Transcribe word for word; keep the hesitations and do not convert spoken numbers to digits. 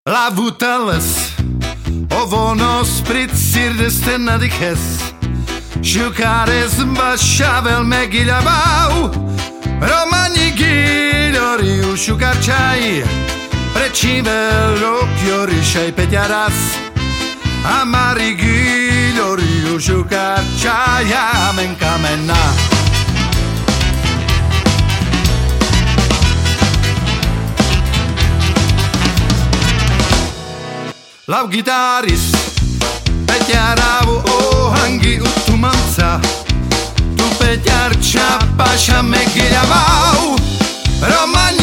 La vuteles ovo no spritzir de stena de kes Shukares bashavel megilavau Romani gilori u shukarchai Precivel occhiori shai petiaras Amari gilori u shukarchai Amen kamena Lau gitaris Petiaravu o hangi utumansa Tu petiar chapa shamegilavau Romani